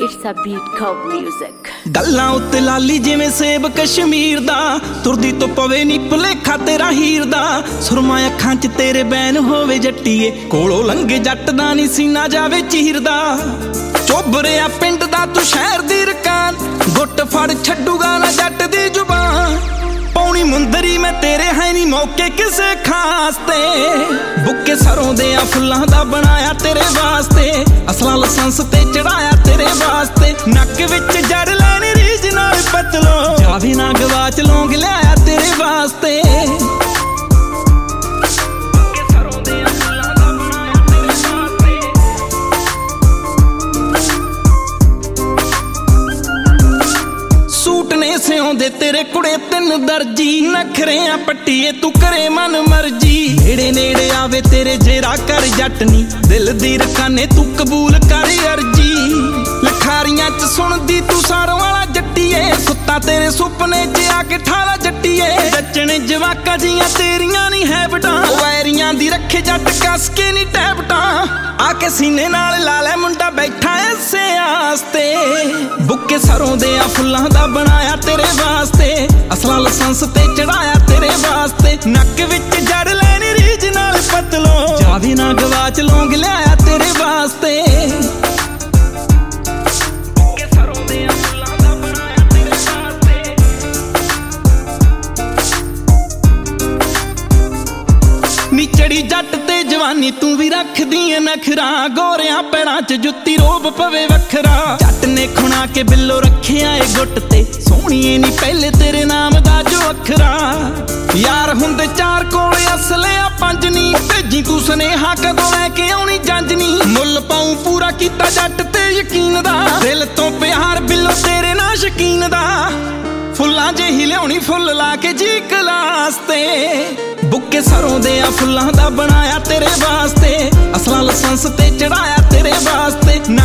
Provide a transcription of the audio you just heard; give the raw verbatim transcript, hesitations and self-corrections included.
It's a beat called music. ਗੱਲਾਂ ਉੱਤੇ ਲਾਲੀ ਜਿਵੇਂ ਸੇਬ ਕਸ਼ਮੀਰ ਦਾ, ਤੁਰਦੀ ਤੋਂ ਪਵੇ ਨੀ ਭੁਲੇਖਾ ਤੇਰਾ ਹੀਰ ਦਾ। ਸੁਰਮਾ ਅੱਖਾਂ 'ਚ ਤੇਰੇ ਬੈਨ ਹੋਵੇ ਜੱਟੀਏ, ਕੋਲੋਂ ਲੰਘੇ ਜੱਟ ਦਾ ਨੀ ਸੀਨਾ ਜਾਵੇ ਚੀਰਦਾ। ਚੋਬਰਿਆ ਪਿੰਡ ਦਾ ਤੂੰ ਸ਼ਹਿਰ ਦੀ ਰਕਾਨ, ਗੁੱਟ ਫੜ ਛੱਡੂਗਾ ਨਾ ਜੱਟ ਦੀ ਜ਼ੁਬਾਨ। ਪੌਣੀ ਮੁੰਦਰੀ ਮੈਂ ਤੇਰੇ ਹੈ ਨੀ ਮੌਕੇ ਕਿਸੇ ਖਾਸ ਤੇ, ਬੁੱਕੇ ਸਰੋਂ ਦੇ ਆ ਫੁੱਲਾਂ ਦਾ ਬਣਾਇਆ ਤੇਰੇ ਵਾਸਤੇ। ਅਸਲਾ ਲਾਇਸੈਂਸ ਤੇ ਚੜਾਇਆ ਤੇਰੇ ਵਾਸਤੇ, ਨੱਕ ਵਿੱਚ ਜੜ ਲੈਣੀ ਰੀਝ ਨਾਲ ਪਤਲੋ, ਜਾਵੇ ਨਾ ਗਵਾਚ ਲੌਂਗ ਲਿਆਇਆ ਤੇਰੇ ਵਾਸਤੇ। ਸਿਉਂਦੇ ਤੇਰੇ ਕੁੜੇ ਤਿੰਨ ਦਰਜੀ, ਨਖਰਿਆਂ ਪੱਟੀਏ ਤੂੰ ਕਰੇ ਮਨ ਮਰਜੀ। ਨੇੜੇ ਨੇੜੇ ਆਵੇ ਤੇਰੇ ਜੇਰਾ ਕਰ ਜੱਟ ਨੀ, ਦਿਲ ਦੀ ਰਕਾਨੇ ਤੂੰ ਕਬੂਲ ਕਰ ਅਰਜੀ। ਲਖਾਰੀਆਂ ਚ ਸੁਣਦੀ ਤੂੰ ਸਾਰੋਂ ਵਾਲਾ ਜੱਟੀਏ, ਸੁੱਤਾ ਤੇਰੇ ਸੁਪਨੇ ਚ ਆ ਕੇ ਠਾਲਾ ਜੱਟੀਏ। ਜੱਚਣੇ ਜਵਾਕਾਂ ਜੀਆਂ ਤੇਰੀਆਂ ਨੀ ਹੈਬਟਾਂ, ਵੈਰੀਆਂ ਦੀ ਰੱਖੇ ਜੱਟ ਕੱਸ ਕੇ ਨੀ ਟੈਬਟਾਂ। ਆ ਕੇ ਸੀਨੇ ਨਾਲ ਲਾ ਲੈ ਮੁੰਡਾ ਬੈਠਾ ਐਸੇ ਆਸਤੇ, ਬੁੱਕੇ ਸਰੋਂ ਦੇ ਆ ਫੁੱਲਾਂ ਦਾ ਬਣਾਇਆ ਤੇਰੇ ਵਾਸਤੇ। ਅਸਲਾ ਲਾਇਸੈਂਸ ਤੇ ਚੜਾਇਆ ਤੇਰੇ ਵਾਸਤੇ, ਨੱਕ ਵਿੱਚ ਜੜ ਲੈਣੀ ਰੀਝ ਨਾਲ ਪਤਲੋ, ਜਾਵੇ ਨਾ ਗਵਾਚ ਲੌਂਗ ਲਿਆਇਆ ਤੇਰੇ ਵਾਸਤੇ। ਚੜੀ ਜੱਟ ਤੇ ਜਵਾਨੀ ਤੂੰ ਵੀ ਰੱਖਦੀ ਏ ਨਖਰਾ, ਗੋਰਿਆਂ ਪੈਰਾਂ 'ਚ ਜੁੱਤੀ ਰੋਬ ਪਵੇ ਵੱਖਰਾ। ਜੱਟ ਨੇ ਖੁਣਾ ਕੇ ਬਿੱਲੋ ਰੱਖਿਆ ਏ ਗੁੱਟ ਤੇ, ਸੋਹਣੀਏ ਨੀ ਪਹਿਲੇ ਤੇਰੇ ਨਾਮ ਦਾ ਜੋ ਅੱਖਰਾ। ਯਾਰ ਹੁੰਦੇ ਚਾਰ ਕੋਲੇ ਅਸਲੇ ਆ ਪੰਜ ਨੀ, ਭੇਜੀ ਤੂੰ ਸੁਨੇਹਾ ਕਦੋਂ ਲੈ ਕੇ ਆਉਣੀ ਜੰਜ ਨੀ। ਮੁੱਲ ਪਾਉ ਪੂਰਾ ਕੀਤਾ ਜੱਟ ਤੇ ਯਕੀਨ ਦਾ, ਦਿਲ ਤੋਂ ਪਿਆਰ ਬਿੱਲੋ ਤੇਰੇ ਨਾਲ ਸ਼ਕੀਨ ਦਾ। ਫੁੱਲਾਂ ਜਿਹੀ ਲਿਆਉਣੀ ਫੁੱਲ ਲਾ ਕੇ ਜੀ ਕਲਾਸ ਤੇ, ਬੁੱਕੇ ਸਰੋਂ ਦੇ ਆ ਫੁੱਲਾਂ ਦਾ ਬਣਾਇਆ ਤੇਰੇ ਵਾਸਤੇ। ਅਸਲਾ ਲਾਇਸੈਂਸ ਤੇ ਚੜਾਇਆ ਤੇਰੇ ਵਾਸਤੇ,